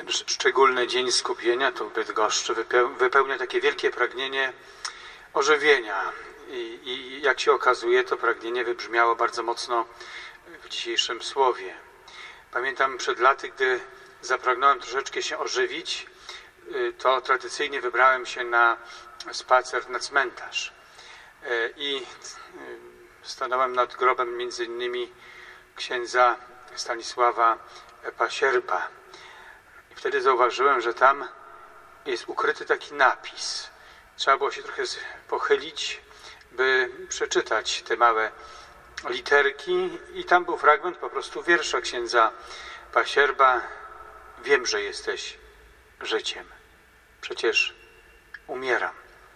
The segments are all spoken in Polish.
szczególny dzień skupienia tu w Bydgoszczy wypełnia takie wielkie pragnienie ożywienia. I jak się okazuje, to pragnienie wybrzmiało bardzo mocno w dzisiejszym słowie. Pamiętam przed laty, gdy zapragnąłem troszeczkę się ożywić, to tradycyjnie wybrałem się na spacer na cmentarz. I stanąłem nad grobem między innymi księdza Stanisława Pasierba. I wtedy zauważyłem, że tam jest ukryty taki napis. Trzeba było się trochę pochylić, by przeczytać te małe literki. I tam był fragment po prostu wiersza księdza Pasierba. Wiem, że jesteś życiem. Przecież umieram.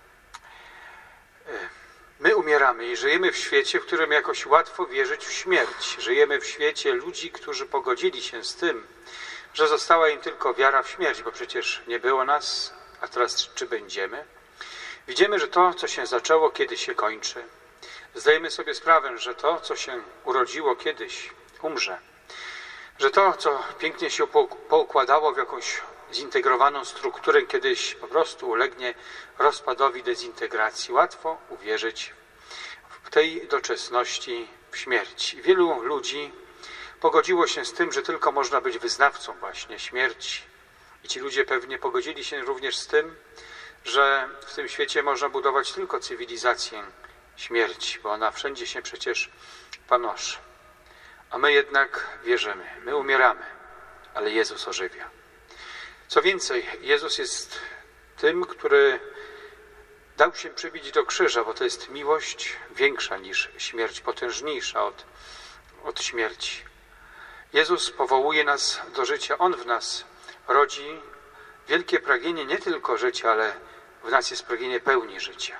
My umieramy i żyjemy w świecie, w którym jakoś łatwo wierzyć w śmierć. Żyjemy w świecie ludzi, którzy pogodzili się z tym, że została im tylko wiara w śmierć, bo przecież nie było nas, a teraz czy będziemy? Widzimy, że to, co się zaczęło, kiedyś się kończy. Zdajemy sobie sprawę, że to, co się urodziło kiedyś, umrze. Że to, co pięknie się poukładało w jakąś zintegrowaną strukturę, kiedyś po prostu ulegnie rozpadowi, dezintegracji. Łatwo uwierzyć w tej doczesności w śmierć. Wielu ludzi pogodziło się z tym, że tylko można być wyznawcą właśnie śmierci. I ci ludzie pewnie pogodzili się również z tym, że w tym świecie można budować tylko cywilizację śmierci, bo ona wszędzie się przecież panoszy. A my jednak wierzymy, my umieramy, ale Jezus ożywia. Co więcej, Jezus jest tym, który dał się przybić do krzyża, bo to jest miłość większa niż śmierć, potężniejsza od śmierci. Jezus powołuje nas do życia. On w nas rodzi wielkie pragnienie nie tylko życia, ale w nas jest pragnienie pełni życia.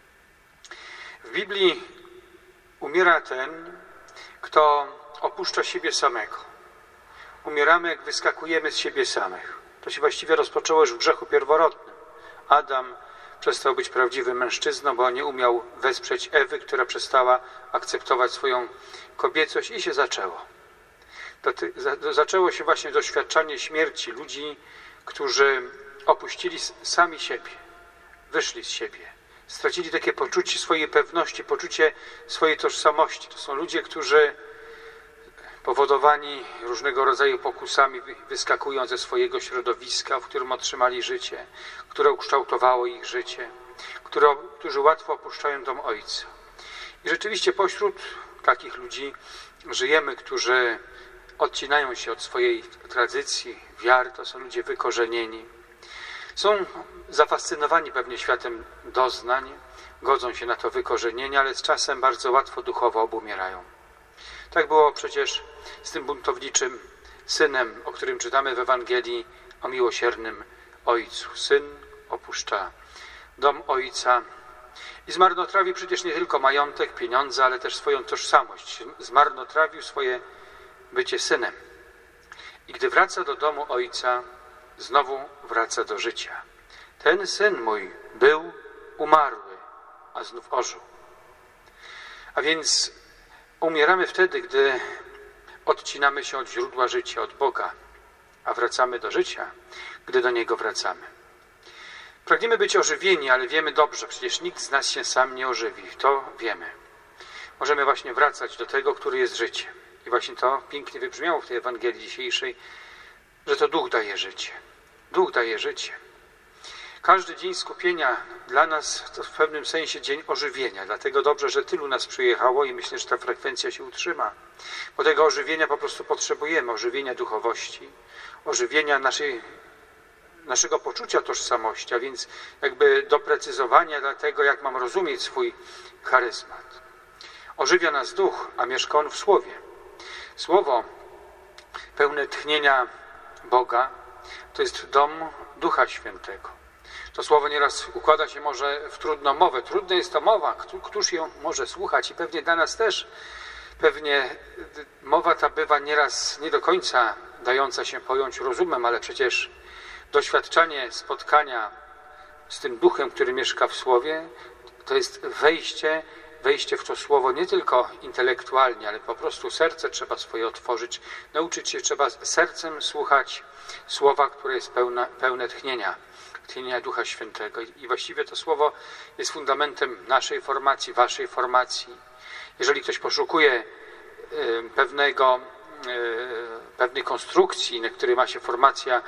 W Biblii umiera ten, kto opuszcza siebie samego. Umieramy, jak wyskakujemy z siebie samych. To się właściwie rozpoczęło już w grzechu pierworodnym. Adam przestał być prawdziwym mężczyzną, bo nie umiał wesprzeć Ewy, która przestała akceptować swoją kobiecość i się zaczęło. Zaczęło się właśnie doświadczanie śmierci ludzi, którzy opuścili sami siebie, wyszli z siebie, stracili takie poczucie swojej pewności, poczucie swojej tożsamości. To są ludzie, którzy powodowani różnego rodzaju pokusami wyskakują ze swojego środowiska, w którym otrzymali życie, które ukształtowało ich życie, którzy łatwo opuszczają dom Ojca. I rzeczywiście pośród takich ludzi żyjemy, którzy odcinają się od swojej tradycji, wiary, to są ludzie wykorzenieni. Są zafascynowani pewnie światem doznań, godzą się na to wykorzenienie, ale z czasem bardzo łatwo duchowo obumierają. Tak było przecież z tym buntowniczym synem, o którym czytamy w Ewangelii o miłosiernym ojcu. Syn opuszcza dom ojca i zmarnotrawi przecież nie tylko majątek, pieniądze, ale też swoją tożsamość. Zmarnotrawił swoje bycie synem. I gdy wraca do domu ojca, znowu wraca do życia. Ten syn mój był umarły, a znów ożył. A więc umieramy wtedy, gdy odcinamy się od źródła życia, od Boga, a wracamy do życia, gdy do Niego wracamy. Pragniemy być ożywieni, ale wiemy dobrze, przecież nikt z nas się sam nie ożywi. To wiemy. Możemy właśnie wracać do tego, który jest życiem. I właśnie to pięknie wybrzmiało w tej Ewangelii dzisiejszej, że to Duch daje życie. Duch daje życie. Każdy dzień skupienia dla nas to w pewnym sensie dzień ożywienia. Dlatego dobrze, że tylu nas przyjechało i myślę, że ta frekwencja się utrzyma. Bo tego ożywienia po prostu potrzebujemy. Ożywienia duchowości, ożywienia naszego poczucia tożsamości, a więc jakby doprecyzowania dla tego, jak mam rozumieć swój charyzmat. Ożywia nas Duch, a mieszka On w Słowie. Słowo pełne tchnienia Boga to jest dom Ducha Świętego. To słowo nieraz układa się może w trudną mowę. Trudna jest to mowa, któż ją może słuchać i pewnie dla nas też. Pewnie mowa ta bywa nieraz nie do końca dająca się pojąć rozumem, ale przecież doświadczanie spotkania z tym Duchem, który mieszka w Słowie, to jest wejście wejście w to słowo nie tylko intelektualnie, ale po prostu serce trzeba swoje otworzyć, nauczyć się trzeba sercem słuchać słowa, które jest pełne tchnienia Ducha Świętego. I właściwie to słowo jest fundamentem naszej formacji, waszej formacji. Jeżeli ktoś poszukuje pewnej konstrukcji, na której ma się formacja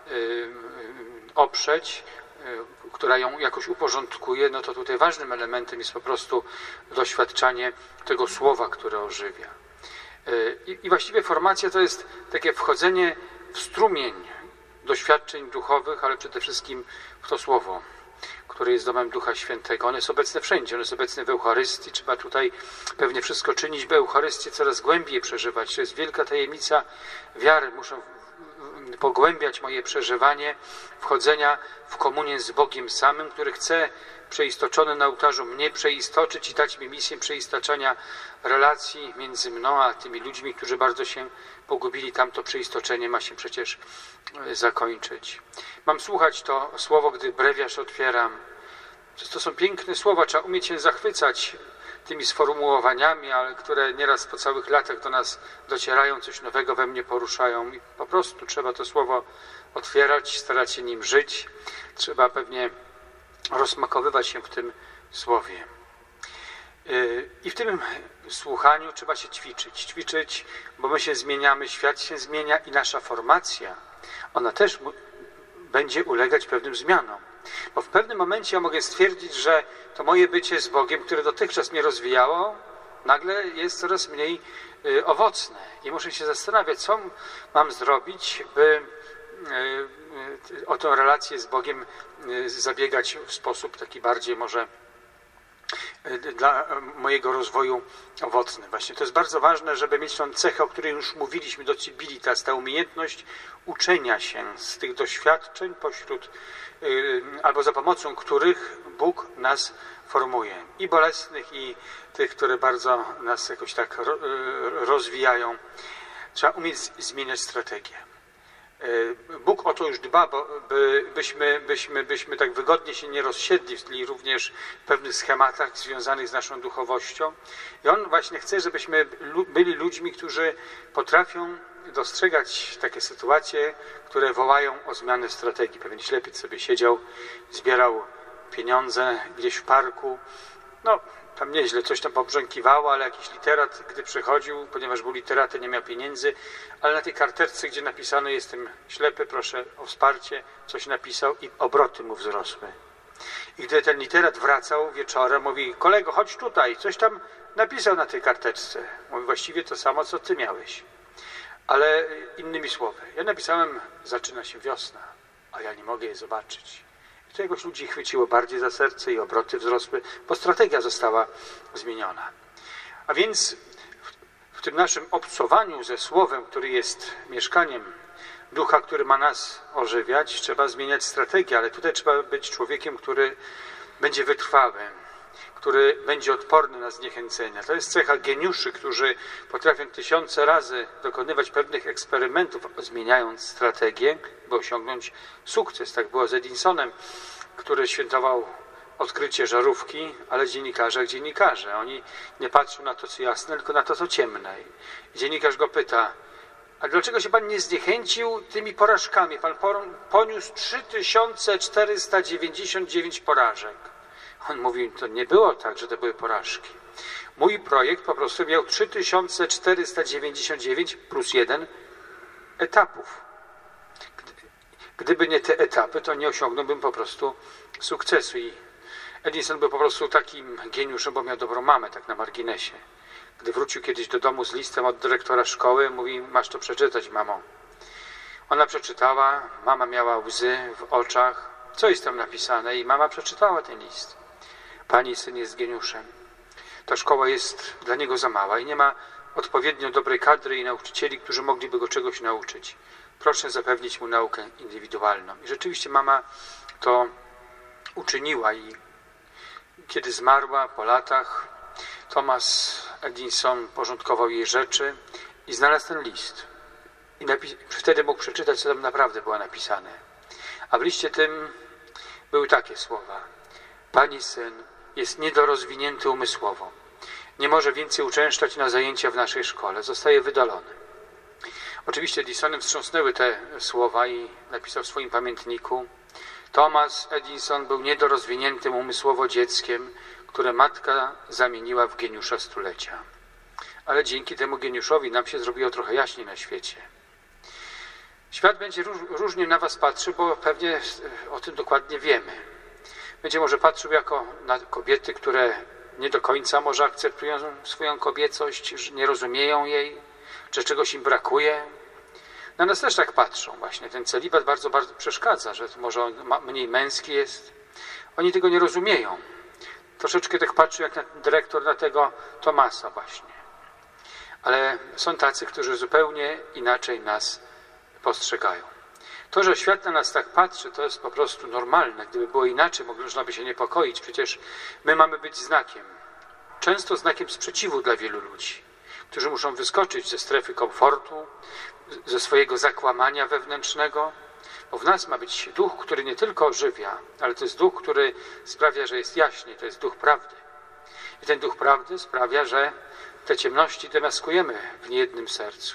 oprzeć, która ją jakoś uporządkuje, no to tutaj ważnym elementem jest po prostu doświadczanie tego słowa, które ożywia. I właściwie formacja to jest takie wchodzenie w strumień doświadczeń duchowych, ale przede wszystkim w to słowo, które jest domem Ducha Świętego. One jest obecne wszędzie, one jest obecne w Eucharystii. Trzeba tutaj pewnie wszystko czynić, by Eucharystię coraz głębiej przeżywać. To jest wielka tajemnica wiary. Muszę pogłębiać moje przeżywanie wchodzenia w komunię z Bogiem samym, który chce przeistoczony na ołtarzu mnie przeistoczyć i dać mi misję przeistaczania relacji między mną a tymi ludźmi, którzy bardzo się pogubili. Tamto przeistoczenie ma się przecież zakończyć. Mam słuchać to słowo, gdy brewiarz otwieram. To są piękne słowa, trzeba umieć się zachwycać tymi sformułowaniami, ale które nieraz po całych latach do nas docierają, coś nowego we mnie poruszają i po prostu trzeba to słowo otwierać, starać się nim żyć. Trzeba pewnie rozmakowywać się w tym słowie. I w tym słuchaniu trzeba się ćwiczyć, bo my się zmieniamy, świat się zmienia i nasza formacja, ona też będzie ulegać pewnym zmianom. Bo w pewnym momencie ja mogę stwierdzić, że to moje bycie z Bogiem, które dotychczas mnie rozwijało, nagle jest coraz mniej owocne. I muszę się zastanawiać, co mam zrobić, by o tę relację z Bogiem zabiegać w sposób taki bardziej może dla mojego rozwoju owocny. Właśnie to jest bardzo ważne, żeby mieć tą cechę, o której już mówiliśmy, docibilitas, ta umiejętność uczenia się z tych doświadczeń albo za pomocą których Bóg nas formuje. I bolesnych, i tych, które bardzo nas jakoś tak rozwijają. Trzeba umieć zmieniać strategię. Bóg o to już dba, byśmy tak wygodnie się nie rozsiedli również w pewnych schematach związanych z naszą duchowością. I On właśnie chce, żebyśmy byli ludźmi, którzy potrafią dostrzegać takie sytuacje, które wołają o zmianę strategii. Pewien ślepiec sobie siedział, zbierał pieniądze gdzieś w parku. No, tam nieźle coś tam pobrzękiwało, ale jakiś literat, gdy przychodził, ponieważ był literatem, nie miał pieniędzy, ale na tej karteczce, gdzie napisano jestem ślepy, proszę o wsparcie, coś napisał i obroty mu wzrosły. I gdy ten literat wracał wieczorem, mówi, kolego, chodź tutaj, coś tam napisał na tej karteczce. Mówi, właściwie to samo, co ty miałeś. Ale innymi słowy, ja napisałem, zaczyna się wiosna, a ja nie mogę jej zobaczyć. I to jakoś ludzi chwyciło bardziej za serce i obroty wzrosły, bo strategia została zmieniona. A więc w tym naszym obcowaniu ze Słowem, który jest mieszkaniem Ducha, który ma nas ożywiać, trzeba zmieniać strategię, ale tutaj trzeba być człowiekiem, który będzie wytrwały, który będzie odporny na zniechęcenia. To jest cecha geniuszy, którzy potrafią tysiące razy dokonywać pewnych eksperymentów, zmieniając strategię, by osiągnąć sukces. Tak było z Edinsonem, który świętował odkrycie żarówki, ale dziennikarze. Oni nie patrzą na to, co jasne, tylko na to, co ciemne. I dziennikarz go pyta, a dlaczego się pan nie zniechęcił tymi porażkami? Pan poniósł 3499 porażek. On mówi, to nie było tak, że to były porażki. Mój projekt po prostu miał 3499 plus 1 etapów. Gdyby nie te etapy, to nie osiągnąłbym po prostu sukcesu. I Edison był po prostu takim geniuszem, bo miał dobrą mamę, tak na marginesie. Gdy wrócił kiedyś do domu z listem od dyrektora szkoły, mówi, masz to przeczytać, mamo. Ona przeczytała, mama miała łzy w oczach. Co jest tam napisane? I mama przeczytała ten list. Pani syn jest geniuszem. Ta szkoła jest dla niego za mała i nie ma odpowiednio dobrej kadry i nauczycieli, którzy mogliby go czegoś nauczyć. Proszę zapewnić mu naukę indywidualną. I rzeczywiście mama to uczyniła i kiedy zmarła po latach, Thomas Edison porządkował jej rzeczy i znalazł ten list. I wtedy mógł przeczytać, co tam naprawdę było napisane. A w liście tym były takie słowa. Pani syn jest niedorozwinięty umysłowo. nie może więcej uczęszczać na zajęcia w naszej szkole, zostaje wydalony. Oczywiście Edisonem wstrząsnęły te słowa i napisał w swoim pamiętniku: Thomas Edison był niedorozwiniętym umysłowo dzieckiem, które matka zamieniła w geniusza stulecia. Ale dzięki temu geniuszowi nam się zrobiło trochę jaśniej na świecie. Świat będzie różnie na was patrzył, bo pewnie o tym dokładnie wiemy. Będzie może patrzył jako na kobiety, które nie do końca może akceptują swoją kobiecość, że nie rozumieją jej, że czegoś im brakuje. Na nas też tak patrzą właśnie. Ten celibat bardzo, bardzo przeszkadza, że może on mniej męski jest. Oni tego nie rozumieją. Troszeczkę tak patrzy jak dyrektor na tego Tomasa właśnie. Ale są tacy, którzy zupełnie inaczej nas postrzegają. To, że świat na nas tak patrzy, to jest po prostu normalne. Gdyby było inaczej, można by się niepokoić. Przecież my mamy być znakiem. Często znakiem sprzeciwu dla wielu ludzi, którzy muszą wyskoczyć ze strefy komfortu, ze swojego zakłamania wewnętrznego, bo w nas ma być duch, który nie tylko ożywia, ale to jest duch, który sprawia, że jest jaśniej, to jest duch prawdy. I ten duch prawdy sprawia, że te ciemności demaskujemy w niejednym sercu.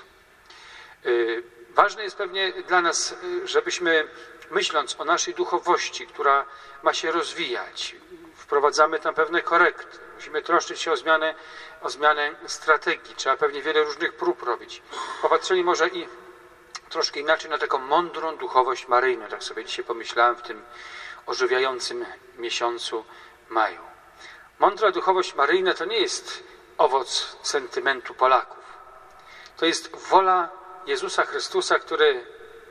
Ważne jest pewnie dla nas, żebyśmy, myśląc o naszej duchowości, która ma się rozwijać, wprowadzamy tam pewne korekty. Musimy troszczyć się o zmianę strategii. Trzeba pewnie wiele różnych prób robić. Popatrzyli może i troszkę inaczej na taką mądrą duchowość maryjną. Tak sobie dzisiaj pomyślałem w tym ożywiającym miesiącu maju. Mądra duchowość maryjna to nie jest owoc sentymentu Polaków. To jest wola Jezusa Chrystusa, który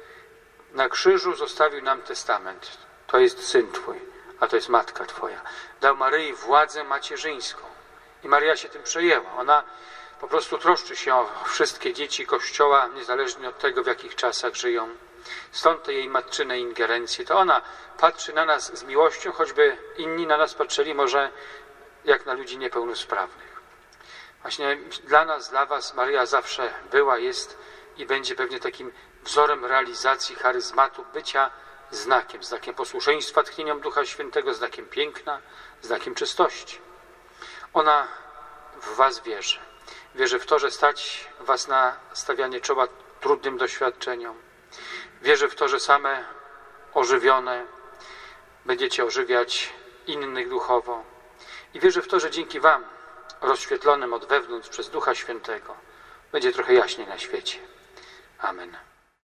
na krzyżu zostawił nam testament. To jest Syn Twój, a to jest Matka Twoja. Dał Maryi władzę macierzyńską. I Maryja się tym przejęła. Ona po prostu troszczy się o wszystkie dzieci Kościoła, niezależnie od tego, w jakich czasach żyją. Stąd te jej matczyne ingerencje. To ona patrzy na nas z miłością, choćby inni na nas patrzyli może jak na ludzi niepełnosprawnych. Właśnie dla nas, dla was Maryja zawsze była, jest i będzie pewnie takim wzorem realizacji charyzmatu, bycia znakiem posłuszeństwa tchnieniom Ducha Świętego, znakiem piękna, znakiem czystości. Ona w was wierzy. Wierzy w to, że stać was na stawianie czoła trudnym doświadczeniom. Wierzy w to, że same ożywione będziecie ożywiać innych duchowo. I wierzy w to, że dzięki wam, rozświetlonym od wewnątrz przez Ducha Świętego, będzie trochę jaśniej na świecie. Amen.